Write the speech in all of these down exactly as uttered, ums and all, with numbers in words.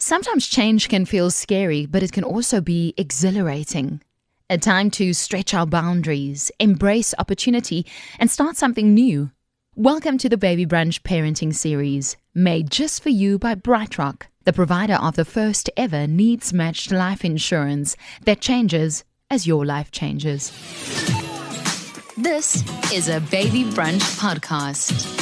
Sometimes change can feel scary, but it can also be exhilarating. A time to stretch our boundaries, embrace opportunity, and start something new. Welcome to the Baby Brunch Parenting Series, made just for you by BrightRock, the provider of the first ever needs-matched life insurance that changes as your life changes. This is a Baby Brunch podcast.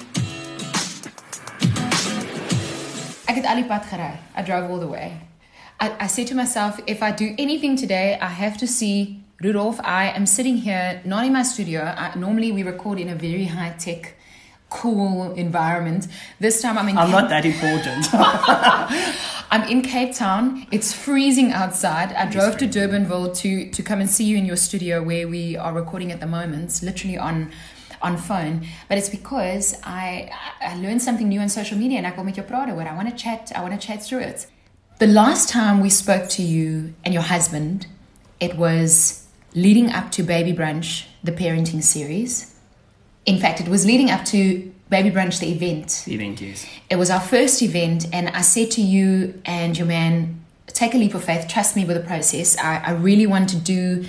Ek het al die pad gery. I drove all the way. I, I said to myself, if I do anything today, I have to see Rudolph. I am sitting here, not in my studio. I, normally we record in a very high-tech, cool environment. This time I'm in... I'm Cape- not that important. I'm in Cape Town. It's freezing outside. I drove to Durbanville to, to come and see you in your studio where we are recording at the moment, literally on... on phone, but it's because I I learned something new on social media and I wil met jou praat oor. I want to chat, I want to chat through it. The last time we spoke to you and your husband, it was leading up to Baby Brunch, the parenting series. In fact, it was leading up to Baby Brunch, the event. The event, yes. It was our first event, and I said to you and your man, take a leap of faith, trust me with the process. I, I really want to do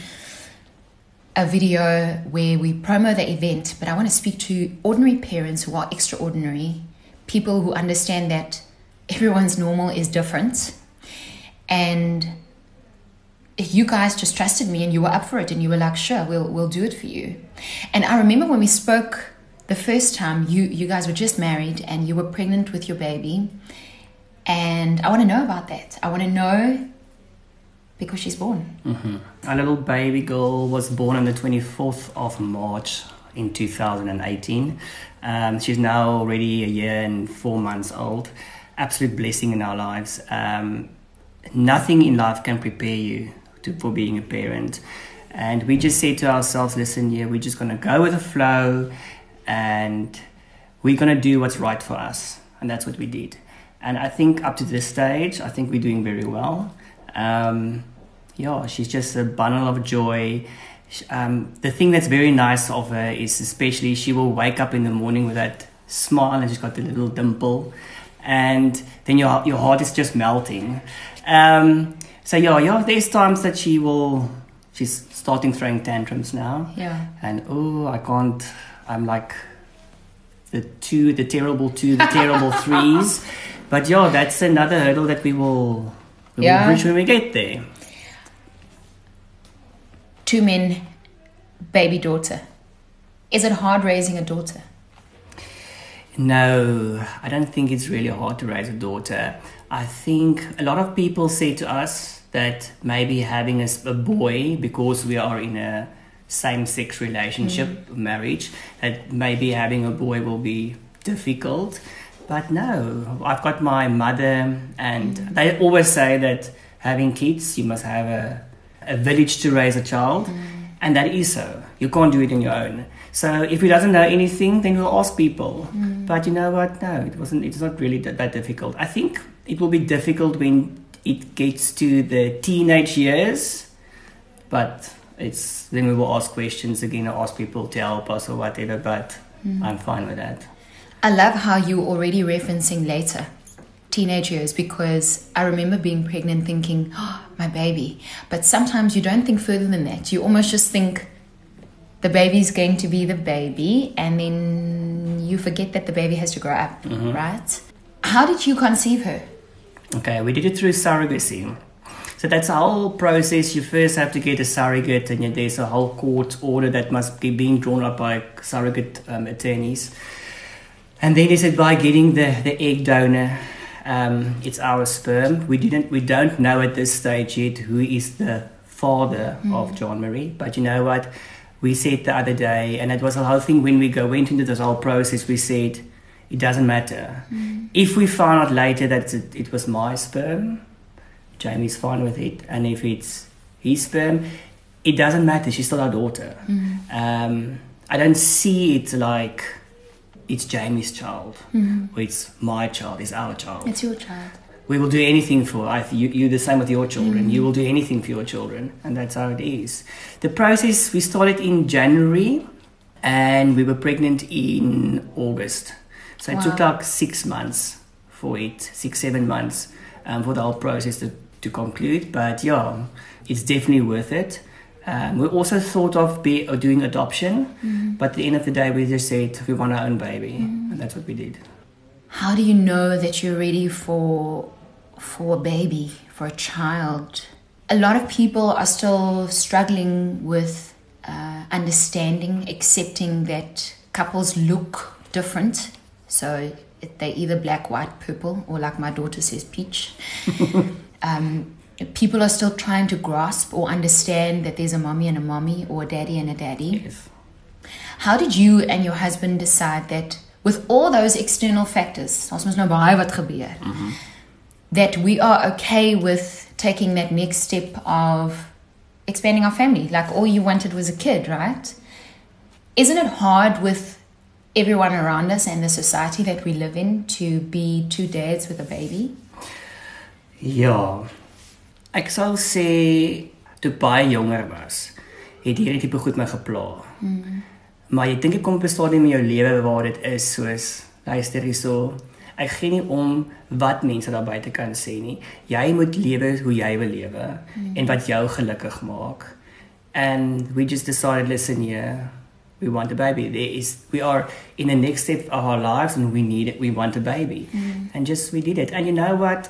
a video where we promo the event, but I want to speak to ordinary parents who are extraordinary, people who understand that everyone's normal is different. And you guys just trusted me and you were up for it and you were like, sure, we'll we'll do it for you. And I remember when we spoke the first time, you, you guys were just married and you were pregnant with your baby. And I want to know about that. I want to know because she's born. Mm-hmm. Our little baby girl was born on the twenty-fourth of March in two thousand eighteen. Um, she's now already a year and four months old. Absolute blessing in our lives. Um, nothing in life can prepare you to, for being a parent. And we just said to ourselves, listen, yeah, we're just going to go with the flow and we're going to do what's right for us. And that's what we did. And I think up to this stage, I think we're doing very well. Um, yeah, she's just a bundle of joy. Um, the thing that's very nice of her is especially she will wake up in the morning with that smile and she's got the little dimple and then your your heart is just melting. Um, so yeah, yeah, there's times that she will, she's starting throwing tantrums now. Yeah. And oh, I can't, I'm like the two, the terrible two, the terrible threes. But yeah, that's another hurdle that we will... We yeah. will reach when we get there. Two men, baby daughter. Is it hard raising a daughter? No, I don't think it's really hard to raise a daughter. I think a lot of people say to us that maybe having a, a boy, because we are in a same-sex relationship, mm. marriage, that maybe having a boy will be difficult. But no, I've got my mother, and mm. they always say that having kids, you must have a, a village to raise a child, mm. and that is so. You can't do it on your own. So if he doesn't know anything, then we'll ask people. Mm. But you know what? No, it wasn't. It's not really that, that difficult. I think it will be difficult when it gets to the teenage years, but it's then we will ask questions again, or ask people to help us or whatever. But mm. I'm fine with that. I love how you're already referencing later, teenage years, because I remember being pregnant thinking, oh, my baby. But sometimes you don't think further than that. You almost just think the baby's going to be the baby, and then you forget that the baby has to grow up, mm-hmm. right? How did you conceive her? Okay, we did it through surrogacy. So that's a whole process. You first have to get a surrogate, and there's a whole court order that must be being drawn up by surrogate um, attorneys. And then they said by getting the, the egg donor, um, it's our sperm. We didn't, we don't know at this stage yet who is the father mm. of John Marie. But you know what? We said the other day, and it was a whole thing when we go went into this whole process. We said it doesn't matter mm. if we found out later that it, it was my sperm. Jamie's fine with it, and if it's his sperm, it doesn't matter. She's still our daughter. Mm. Um, I don't see it like it's Jamie's child, mm-hmm. or it's my child, it's our child. It's your child. We will do anything for I you. You the same with your children. Mm. You will do anything for your children, and that's how it is. The process we started in January, and we were pregnant in August. So it wow. took like six months for it, six seven months. um, for the whole process to, to conclude. But yeah, it's definitely worth it. Um, we also thought of be, uh, doing adoption, mm. but at the end of the day, we just said we want our own baby, mm. and that's what we did. How do you know that you're ready for for a baby, for a child? A lot of people are still struggling with uh, understanding, accepting that couples look different. So they're either black, white, purple, or like my daughter says, peach. um, People are still trying to grasp or understand that there's a mommy and a mommy, or a daddy and a daddy. Yes. How did you and your husband decide that with all those external factors, mm-hmm. that we are okay with taking that next step of expanding our family? Like, all you wanted was a kid, right? Isn't it hard with everyone around us and the society that we live in to be two dads with a baby? Yeah. Ek sal sê, toe baie jonger was, het hierdie tipe goed my gepla. Mm. Maar jy dink ek kom op 'n stadium in jou lewe waar dit is soos, luister hierso, ek gee nie om wat mense daar buite kan sê nie. Jy moet lewe hoe jy wil lewe, mm. en wat jou gelukkig maak. And we just decided, listen here, we want a baby. There is, we are in the next step of our lives, and we need it, we want a baby. Mm. And just, we did it. And you know what?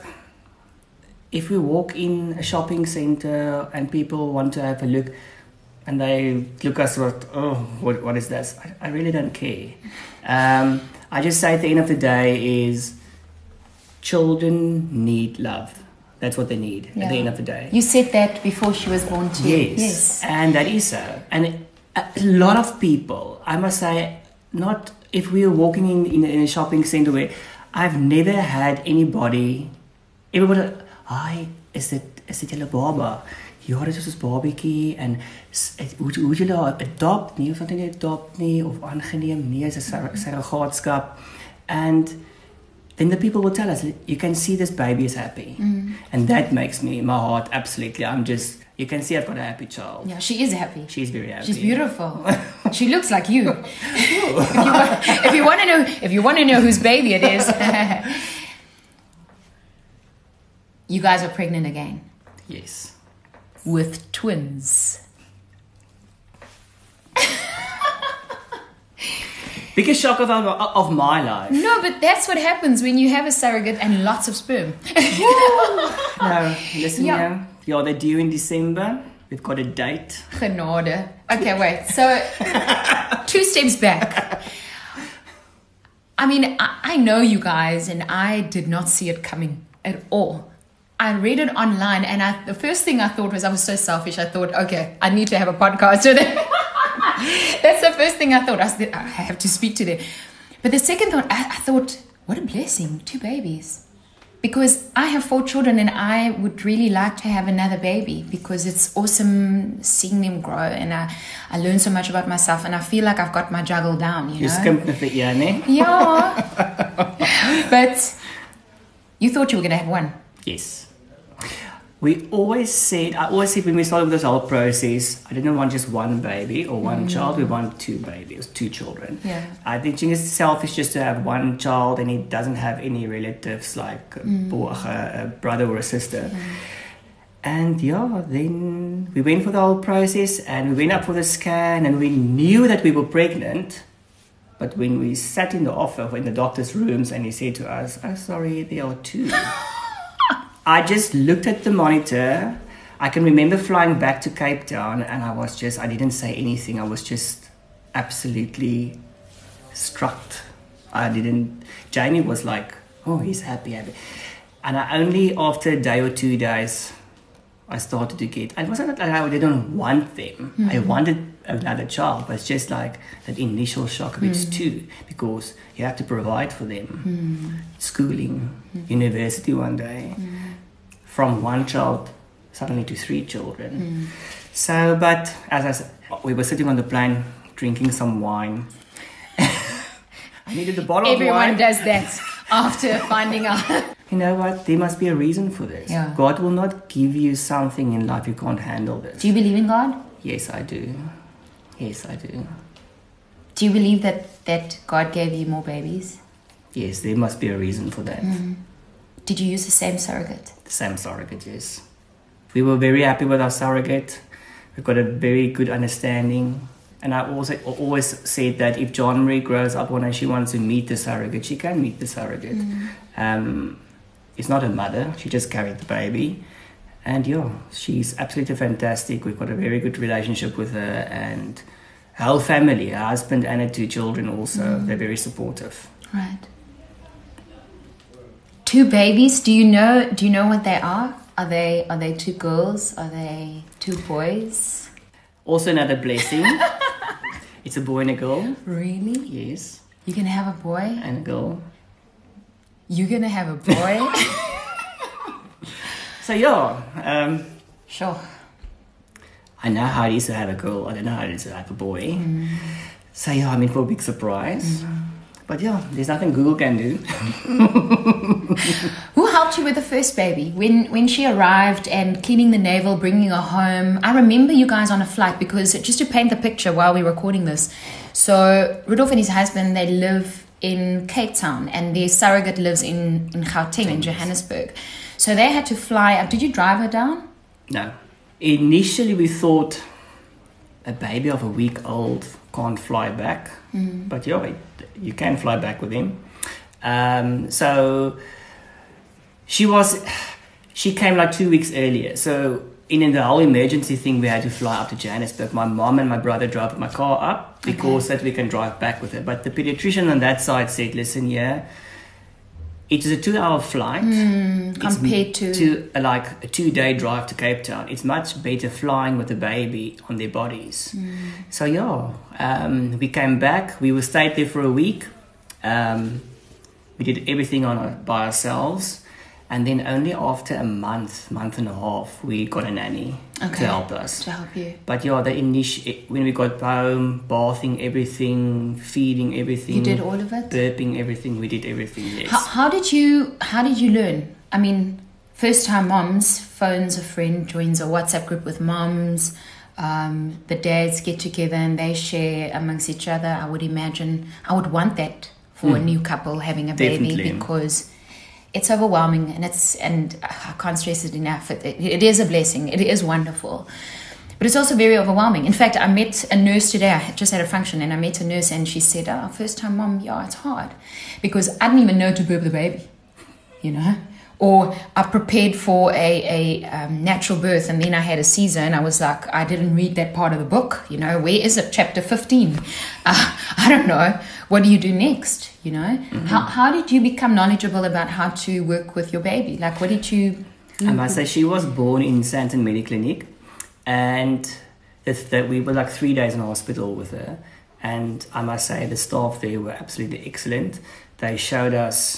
If we walk in a shopping center and people want to have a look, and they look at us with, oh, what, what is this? I, I really don't care. Um, I just say at the end of the day is, children need love. That's what they need yeah. at the end of the day. You said that before she was born too. Yes, yes. And that is so. And a lot of people, I must say, not if we were walking in, in, in a shopping center where I've never had anybody, everybody, hi, is dit is dit julle baba? Ja, dit is ons babatjie en hoe hoe julle adopt nie of wat nie adopt nie of aangeneem nie as 'n surrogaatskap. And then the people will tell us, you can see this baby is happy. Mm. And that makes me, my heart, absolutely, I'm just, you can see I've got a happy child. Yeah, she is happy. She's very happy. She's beautiful. She looks like you. if, you want, if you want to know, if you want to know whose baby it is. You guys are pregnant again. Yes. With twins. Biggest shock of, of my life. No, but that's what happens when you have a surrogate and lots of sperm. No, listen yeah. here. Yeah, they're due in December. We've got a date. Genade. Okay, wait. So, two steps back. I mean, I, I know you guys, and I did not see it coming at all. I read it online, and I, the first thing I thought was, I was so selfish. I thought, okay, I need to have a podcast with them. That's the first thing I thought. I, said, I have to speak to them. But the second thought, I, I thought, what a blessing, two babies. Because I have four children, and I would really like to have another baby, because it's awesome seeing them grow, and I, I learn so much about myself, and I feel like I've got my juggle down, you know? You skimp met ja, ne? Yeah. But you thought you were going to have one. Yes. We always said, I always said when we started with this whole process, I didn't want just one baby or one mm. child, we want two babies, two children. Yeah. I think it's selfish just to have one child and he doesn't have any relatives like mm. a, a brother or a sister. Mm. And yeah, then we went for the whole process and we went up for the scan and we knew that we were pregnant. But when we sat in the office, in the doctor's rooms, and he said to us, oh, sorry, there are two. I just looked at the monitor. I can remember flying back to Cape Town, and I was just, I didn't say anything. I was just absolutely struck. I didn't, Jamie was like, oh, he's happy, happy. And I only after a day or two days, I started to get, it wasn't like I didn't want them. Mm-hmm. I wanted another child, but it's just like that initial shock of mm-hmm. it's two, because you have to provide for them. Mm-hmm. Schooling, mm-hmm. university one day. Mm-hmm. From one child suddenly to three children. Mm. So, but as I said, we were sitting on the plane drinking some wine. I needed the bottle Everyone of wine. Everyone does that after finding out. You know what? There must be a reason for this. Yeah. God will not give you something in life you can't handle this. Do you believe in God? Yes, I do. Yes, I do. Do you believe that, that God gave you more babies? Yes, there must be a reason for that. Mm. did you use the same surrogate? The same surrogate, yes. We were very happy with our surrogate. We've got a very good understanding. And I also always said that if John Marie grows up one day, she wants to meet the surrogate, she can meet the surrogate. Mm. Um, it's not a mother, she just carried the baby. And yeah, she's absolutely fantastic. We've got a very good relationship with her, and her whole family, her husband and her two children also, mm. they're very supportive. Right. Two babies, do you know do you know what they are? Are they are they two girls? Are they two boys? Also another blessing. It's a boy and a girl. Really? Yes. You're gonna have a boy? And a girl. You're gonna have a boy? So yeah, um, sure. I know how it is to have a girl. I don't know how it is to have a boy. Mm. So yeah, I'm in for a big surprise. Mm. But yeah, there's nothing Google can do. Who helped you with the first baby? When when she arrived and cleaning the navel, bringing her home. I remember you guys on a flight, because just to paint the picture while we're recording this. So Rudolph and his husband, they live in Cape Town, and their surrogate lives in, in Gauteng, in Johannesburg. So they had to fly up. Did you drive her down? No. Initially we thought a baby of a week old can't fly back. Mm. But yeah, it, you can fly back with him. Um, so she was, she came like two weeks earlier. So in the whole emergency thing, we had to fly up to Johannesburg. My mom and my brother drove my car up because okay. that we can drive back with her. But the pediatrician on that side said, listen, yeah, it is a two-hour flight mm, compared to, to a, like a two-day drive to Cape Town. It's much better flying with the baby on their bodies. Mm. So yeah, um, we came back. We were stayed there for a week. Um, we did everything on our, by ourselves. And then only after a month, month and a half, we got a nanny okay. to help us. To help you. But yeah, the initial, when we got home, bathing everything, feeding everything. You did all of it? Burping everything. We did everything, yes. How, how did you, how did you learn? I mean, first time moms, phones a friend, joins a WhatsApp group with moms. Um, the dads get together and they share amongst each other. I would imagine, I would want that for mm. a new couple having a baby. Definitely. Because it's overwhelming, and it's and I can't stress it enough. It, it, it is a blessing. It is wonderful, but it's also very overwhelming. In fact, I met a nurse today. I just had a function, and I met a nurse, and she said, "Oh, first time mom, yeah, it's hard because I didn't even know to burp the baby, you know." Or I prepared for a, a um, natural birth, and then I had a Caesar, and I was like, I didn't read that part of the book. You know, where is it? Chapter fifteen. Uh, I don't know. What do you do next? You know, mm-hmm. how how did you become knowledgeable about how to work with your baby? Like, what did you? I must say, she was born in Sandton Mediclinic, and that that we were like three days in hospital with her. And I must say, the staff there were absolutely excellent. They showed us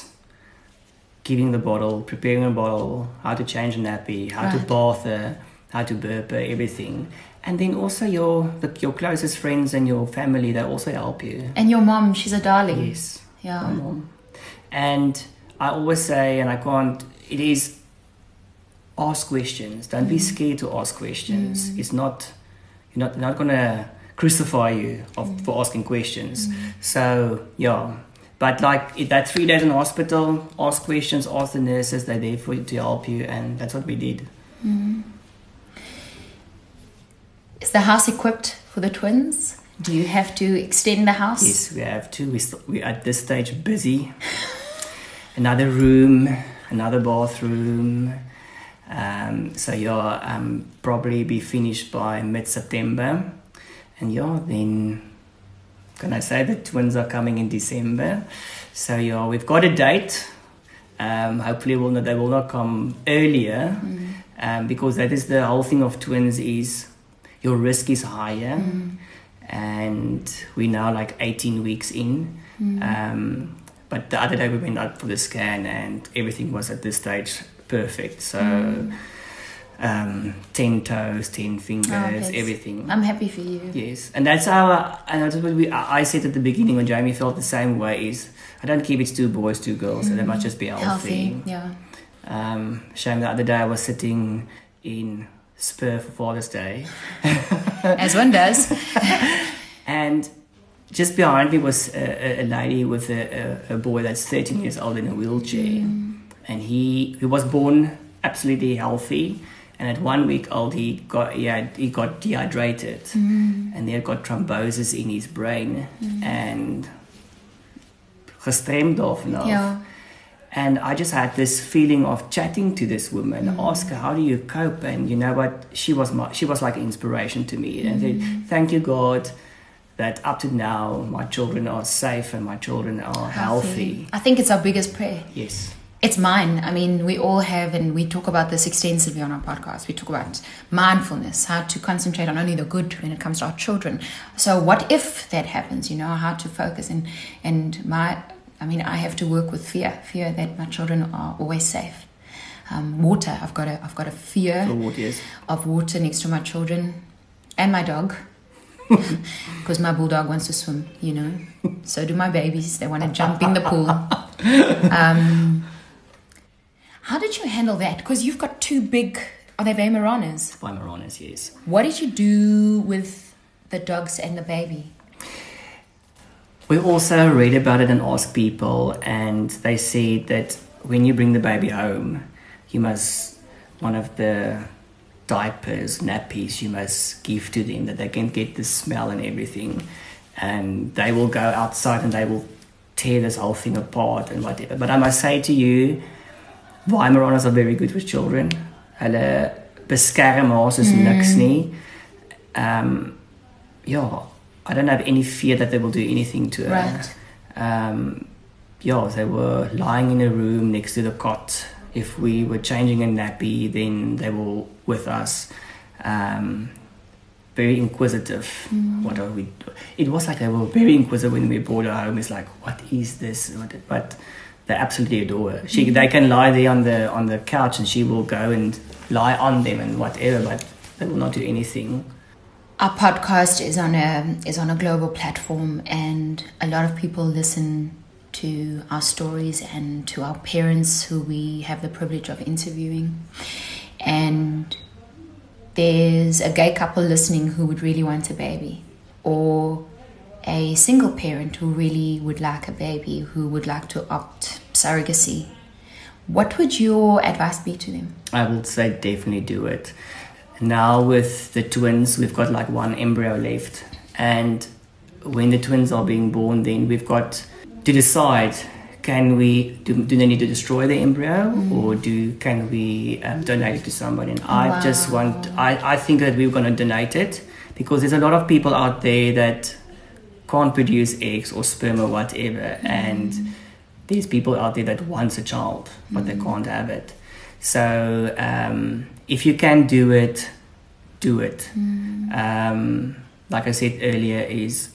giving the bottle, preparing a bottle, how to change a nappy, how right. to bath her, how to burp her, everything. And then also your the, your closest friends and your family, they also help you. And your mom, she's a darling. Yes, yeah. My mom. And I always say, and I can't, it is ask questions. Don't mm. be scared to ask questions. Mm. It's not, you're not, not going to crucify you of, mm. for asking questions. Mm. So, yeah. But like that three days in hospital, ask questions, ask the nurses, they're there for you to help you, and that's what we did. Mm. Is the house equipped for the twins? Do you have to extend the house? Yes, we have to. We st- we're at this stage busy. Another room, another bathroom. Um, so yeah, um, probably be finished by mid-September. And yeah, then... Can I say the twins are coming in December? So yeah, we've got a date. Um, hopefully, we'll not, they will not come earlier, mm. um, because that is the whole thing of twins is your risk is higher, mm. and we're now like eighteen weeks in. Mm. Um, but the other day we went out for the scan, and everything was at this stage perfect. So. Mm. Um, ten toes, ten fingers, oh, everything. I'm happy for you. Yes, and that's how. I, and that's what we. I said at the beginning when Jamie felt the same way. Is I don't keep it two boys, two girls, mm. so they must just be healthy. Healthy, yeah. Um, shame the other day I was sitting in Spur for Father's Day, as one does, and just behind me was a, a lady with a, a, a boy that's thirteen years old in a wheelchair. Mm. and he he was born absolutely healthy. And at one week old, he got he, had, he got dehydrated, mm. and he had got thrombosis in his brain, mm. and gestremd of now. Yeah. And I just had this feeling of chatting to this woman, mm. ask her, how do you cope? And you know what? She was my, she was like an inspiration to me. And mm. I said, thank you, God, that up to now my children are safe and my children are healthy. healthy. I think it's our biggest prayer. Yes. It's mine. I mean, we all have, and we talk about this extensively on our podcast. We talk about mindfulness, how to concentrate on only the good when it comes to our children. So what if that happens, you know, how to focus. And, and my, I mean, I have to work with fear, fear that my children are always safe. Um, water, I've got a, I've got a fear water, yes. of water next to my children and my dog. Because my bulldog wants to swim, you know. So do my babies. They want to jump in the pool. Um, how did you handle that? Because you've got two big, are they Weimaranas? Weimaranas, yes. What did you do with the dogs and the baby? We also read about it and asked people, and they said that when you bring the baby home, you must, one of the diapers, nappies, you must give to them, that they can get the smell and everything. And they will go outside and they will tear this whole thing apart and whatever. But I must say to you, Weimaranas are very good with children. Hulle beskerm haar soos niks nie. Um, yeah, I don't have any fear that they will do anything to her. Right. Um, yeah, they were lying in a room next to the cot. If we were changing a nappy, then they were with us. Um, very inquisitive. Mm. What are we? It was like they were very inquisitive when we brought her home. It's like, what is this? But they absolutely adore her. She, mm. They can lie there on the on the couch, and she will go and lie on them and whatever. But they will not do anything. Our podcast is on a is on a global platform, and a lot of people listen to our stories and to our parents who we have the privilege of interviewing. And there's a gay couple listening who would really want a baby, or a single parent who really would like a baby, who would like to opt surrogacy. What would your advice be to them? I would say definitely do it. Now with the twins, we've got like one embryo left, and when the twins are being born, then we've got to decide, can we do, do they need to destroy the embryo, mm. or do can we um, donate it to somebody? And I wow. just want I, I think that we're going to donate it, because there's a lot of people out there that can't produce eggs or sperm or whatever, mm. and there's people out there that wants a child but mm. they can't have it. So um, if you can do it, do it. Mm. Um, like I said earlier, is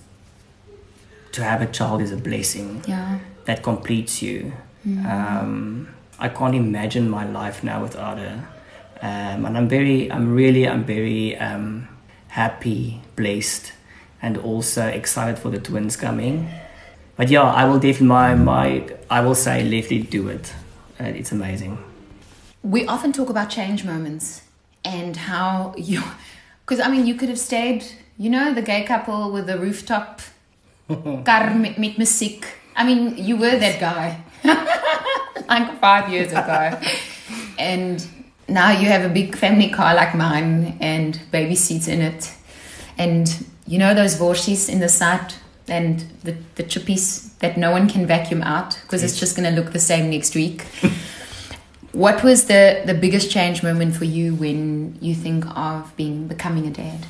to have a child is a blessing. Yeah. That completes you. Mm. Um, I can't imagine my life now without her. Um, and I'm very, I'm really, I'm very um, happy, blessed, and also excited for the twins coming. But yeah, I will definitely, my, my, I will say, Leslie, do it. Uh, it's amazing. We often talk about change moments and how you, because I mean, you could have stayed, you know, the gay couple with the rooftop car met, met musiek. I mean, you were that guy like five years ago. And now you have a big family car like mine and baby seats in it. And you know those worshies in the side and the, the chippies that no one can vacuum out because yes. it's just going to look the same next week. What was the, the biggest change moment for you when you think of being becoming a dad?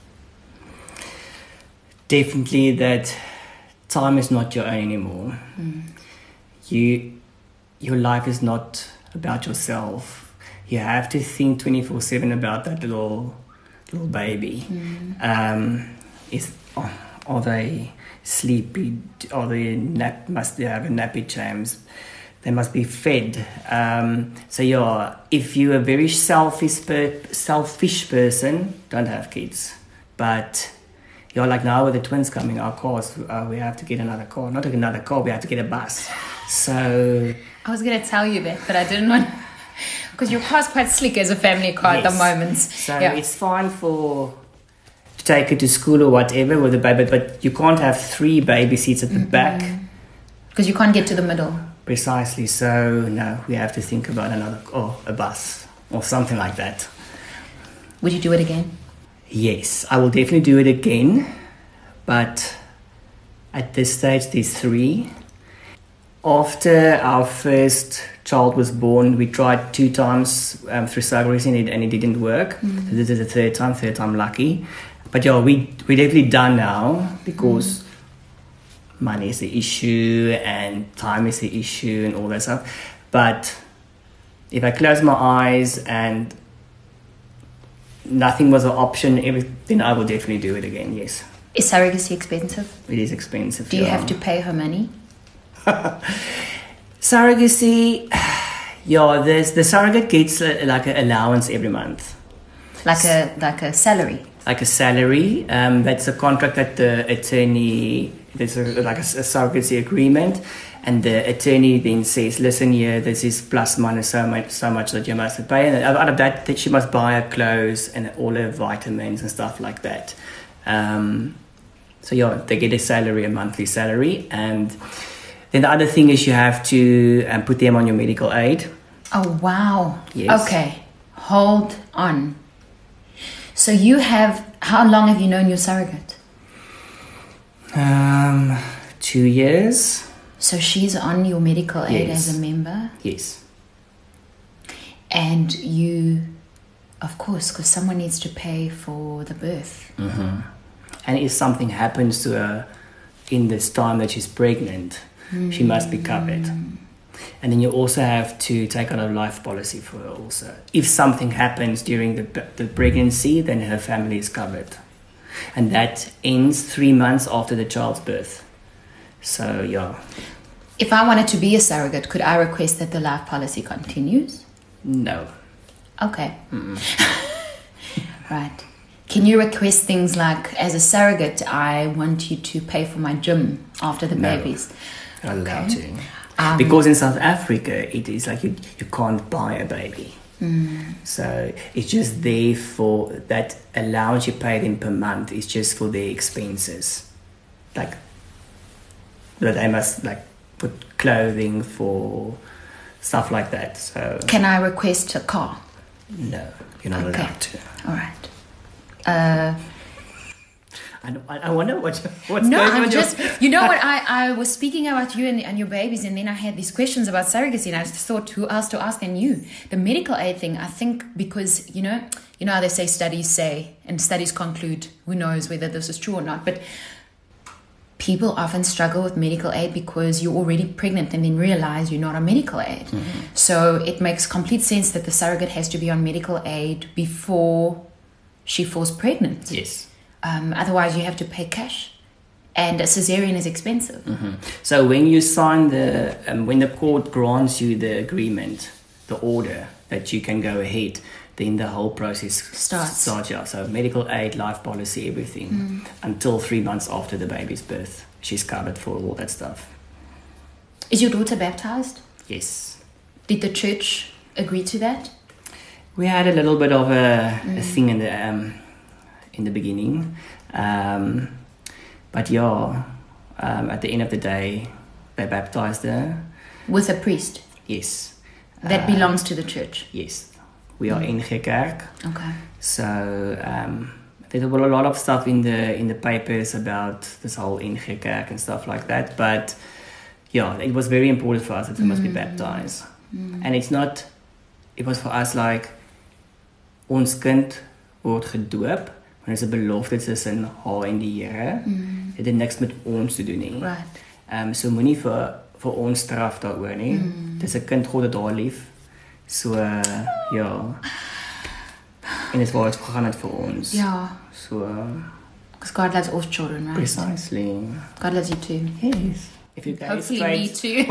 Definitely that time is not your own anymore. Mm. You, your life is not about yourself. You have to think twenty-four seven about that little little baby. Mm. Um, is oh, are they sleepy? Are they nap? Must they have a nappy change? They must be fed. Um, so yeah, if you're a very selfish per- selfish person, don't have kids. But yeah, like now with the twins coming, our cars, uh, we have to get another car. Not another car, we have to get a bus. So I was going to tell you that, but I didn't want, because your car's quite slick as a family car yes. at the moment. So yeah. It's fine for to take it to school or whatever with the baby, but you can't have three baby seats at the mm-hmm. back. Because you can't get to the middle. Precisely. So, no, we have to think about another, or a bus, or something like that. Would you do it again? Yes, I will definitely do it again. But at this stage, there's three. After our first child was born, we tried two times um, through surrogacy and it, and it didn't work. Mm. So this is the third time, third time lucky. But yeah, we, we're definitely done now because mm. money is the issue and time is the issue and all that stuff. But if I close my eyes and nothing was an option, then I will definitely do it again, yes. Is surrogacy expensive? It is expensive. Do you yeah. have to pay her money? Surrogacy, yeah, there's, the surrogate gets a, like an allowance every month. Like a like a salary? Like a salary. Um, that's a contract that the attorney, there's a, like a, a surrogacy agreement, and the attorney then says, listen here, this is plus minus so much, so much that you must pay. And out of that, that she must buy her clothes and all her vitamins and stuff like that. Um, so yeah, they get a salary, a monthly salary. And then the other thing is you have to um, put them on your medical aid. Oh, wow. Yes. Okay, hold on. So you have, how long have you known your surrogate? Um, two years. So she's on your medical aid Yes. as a member? Yes. And you, of course, because someone needs to pay for the birth. Mm-hmm. And if something happens to her in this time that she's pregnant, mm. she must be covered. And then you also have to take out a life policy for her also. If something happens during the, the pregnancy, then her family is covered. And that ends three months after the child's birth. So, yeah. If I wanted to be a surrogate, could I request that the life policy continues? No. Okay. Right. Can you request things like, as a surrogate, I want you to pay for my gym after the No. babies? Not allowed Okay. to. Um, Because in South Africa, it is like you, you can't buy a baby. Mm. So it's just there for that allowance you pay them per month is just for their expenses. Like, that they must like put clothing for stuff like that. So Can I request a car? no, you're not Okay. allowed to. All right. Uh, I, don't- I I wonder what what's no, going I'm on. just, you know what, I, I was speaking about you and, and your babies, and then I had these questions about surrogacy, and I just thought, who else to ask than you? The medical aid thing, I think, because, you know, you know how they say studies say, and studies conclude, who knows whether this is true or not, but people often struggle with medical aid because you're already pregnant and then realize you're not on medical aid. Mm-hmm. So it makes complete sense that the surrogate has to be on medical aid before she falls pregnant. Yes. Um, otherwise, you have to pay cash, and a cesarean is expensive. Mm-hmm. So when you sign the, um, when the court grants you the agreement, the order that you can go ahead, then the whole process Starts. starts. Yeah. So medical aid, life policy, everything, Mm. until three months after the baby's birth, she's covered for all that stuff. Is your daughter baptized? Yes. Did the church agree to that? We had a little bit of a, Mm. a thing in the um, in the beginning, um, but yeah, um, at the end of the day, they baptized her. With a priest? Yes. That Uh, belongs to the church? Yes. We are Mm. in Gekerk. Okay. So um, there was a lot of stuff in the in the papers about this whole in Gekerk and stuff like that. But yeah, it was very important for us that we must be baptized. Mm. And it's not. It was for us like ons kind word gedoop. Maar dit is 'n belofte tussen haar en die Here. Mm. Dit het niks met ons te doen nie. Right. Ehm um, so moenie vir vir ons straf daaroor nie. Mm. Dis 'n kind God het haar lief. So uh, ja. En dit was gegaan het vir ons. Yeah. So uh, Because God loves all children, right? precisely. God loves you too. Yes. If you guys Hopefully straight, me too.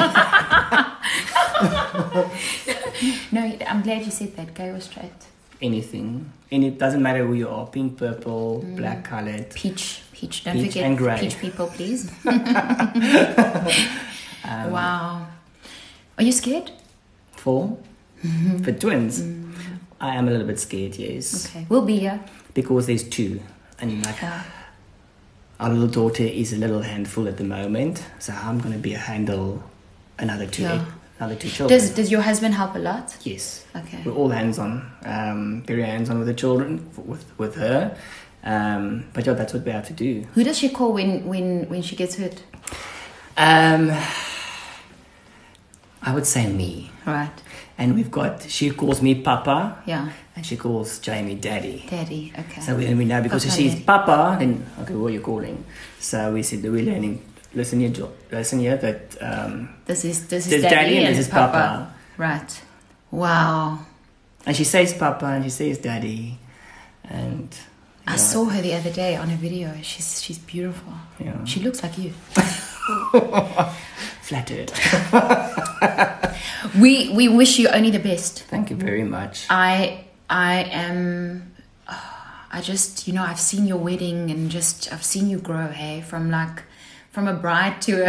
No, I'm glad you said that. Gay or straight? anything. And it doesn't matter who you are, pink, purple, Mm. black colored. Peach. Peach. Don't Peach forget and grey. peach people, please. Um, Wow. Are you scared? For? For twins. I am a little bit scared, yes. Okay. We'll be here. Because there's two. And like Yeah. our little daughter is a little handful at the moment. So I'm gonna be a handle another two, Yeah. another two children. Does Does your husband help a lot? Yes. Okay. We're all hands on, um, very hands on with the children, with with her. Um, but yeah, that's what we have to do. Who does she call when when when she gets hurt? Um, I would say me. Right. And we've got, she calls me Papa. Yeah. And she calls Jamie Daddy. Daddy. Okay. So we, we know because Papa, she sees Daddy. Papa, then, okay, what are you calling? So we said, we're learning, listen here, Jo- listen here, that um, This is this is this is Daddy, Daddy and and this is Papa. Papa. Right. Wow. And she says Papa and she says Daddy. And I yeah, saw her the other day on a video. She's she's beautiful. Yeah. She looks like you. flattered. We we wish you only the best. Thank you very much. I I am. I just, you know, I've seen your wedding and just I've seen you grow. Hey, from like from a bride to a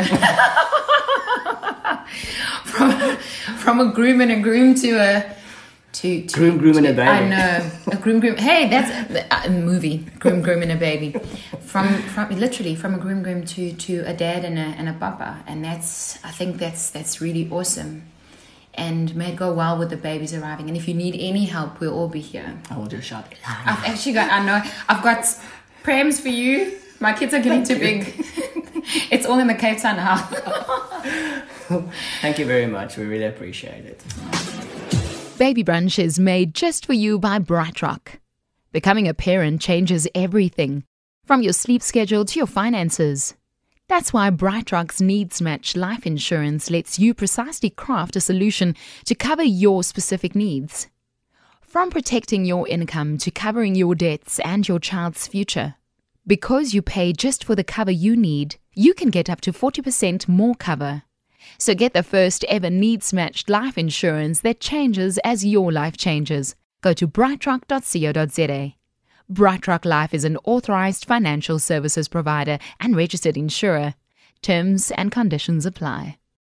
from from a groom and a groom to a to, to Groom, groom and a baby. I know, a groom, groom. Hey, that's a movie. Groom, groom and a baby. From from literally from a groom, groom to to a dad and a and a papa, and that's I think that's that's really awesome. And may it go well with the babies arriving. And if you need any help, we'll all be here. I will just shout. I've actually got, I know, I've got prams for you. My kids are getting too big. It's all in the Cape Town house. Thank you very much. We really appreciate it. Baby Brunch is made just for you by BrightRock. Becoming a parent changes everything, from your sleep schedule to your finances. That's why BrightRock's Needs Match life insurance lets you precisely craft a solution to cover your specific needs. From protecting your income to covering your debts and your child's future. Because you pay just for the cover you need, you can get up to forty percent more cover. So get the first ever Needs Matched life insurance that changes as your life changes. Go to brightrock dot co dot za. BrightRock Life is an authorized financial services provider and registered insurer. Terms and conditions apply.